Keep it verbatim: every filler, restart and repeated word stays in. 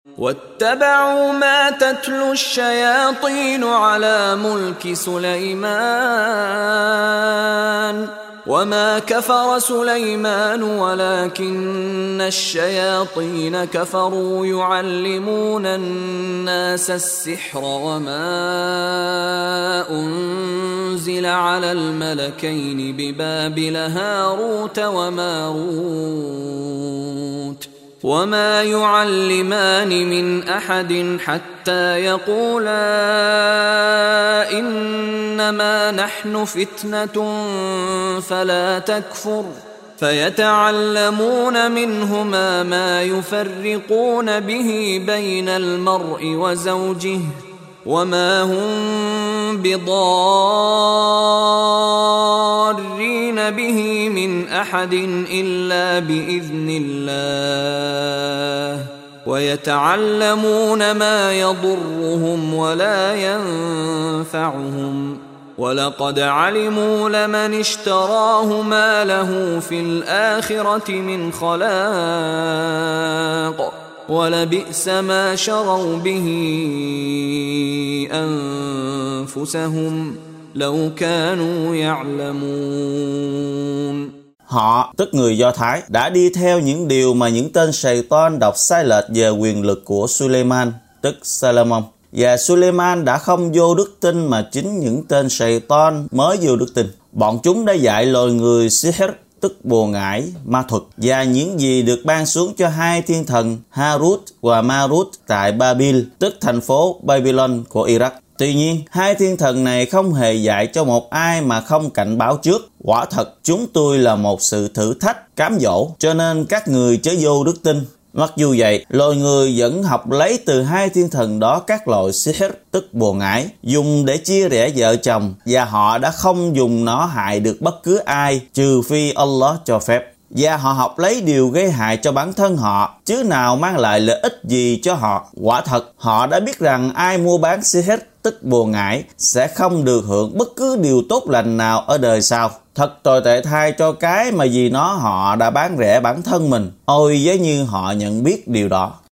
واتبعوا ما تتلو الشياطين على ملك سليمان وما كفر سليمان ولكن الشياطين كفروا يعلمون الناس السحر وما أنزل على الملكين ببابل هاروت وماروت وما يعلمان من أحد حتى يقولا إنما نحن فتنة فلا تكفر فيتعلمون منهما ما يفرقون به بين المرء وزوجه وما هم بضارين به من أحد إلا بإذن الله ويتعلمون ما يضرهم ولا ينفعهم وَلَقَدْ عَلِمُوا لَمَنِ اشْتَرَاهُ مَا لَهُ فِي الْآخِرَةِ مِنْ خَلَاقٍ وَلَبِئْسَ مَا شَرَوْا بِهِ أَنفُسَهُمْ لَوْ كَانُوا يَعْلَمُونَ. Họ, tức người Do Thái, đã đi theo những điều mà những tên Satan đọc sai lệch về quyền lực của Suleiman, tức Salomon. Và Suleiman đã không vô đức tin mà chính những tên Satan mới vô đức tin. Bọn chúng đã dạy loài người sihr, tức bùa ngải, ma thuật, và những gì được ban xuống cho hai thiên thần Harut và Marut tại Babil, tức thành phố Babylon của Iraq. Tuy nhiên, hai thiên thần này không hề dạy cho một ai mà không cảnh báo trước. Quả thật, chúng tôi là một sự thử thách, cám dỗ, cho nên các người chớ vô đức tin. Mặc dù vậy, loài người vẫn học lấy từ hai thiên thần đó các loại sihr, tức bùa ngải, dùng để chia rẽ vợ chồng, và họ đã không dùng nó hại được bất cứ ai, trừ phi Allah cho phép. Và họ học lấy điều gây hại cho bản thân họ, chứ nào mang lại lợi ích gì cho họ. Quả thật, họ đã biết rằng ai mua bán sihr, tức bùa ngải, sẽ không được hưởng bất cứ điều tốt lành nào ở đời sau. Thật tồi tệ thay cho cái mà vì nó họ đã bán rẻ bản thân mình. Ôi giá như họ nhận biết điều đó.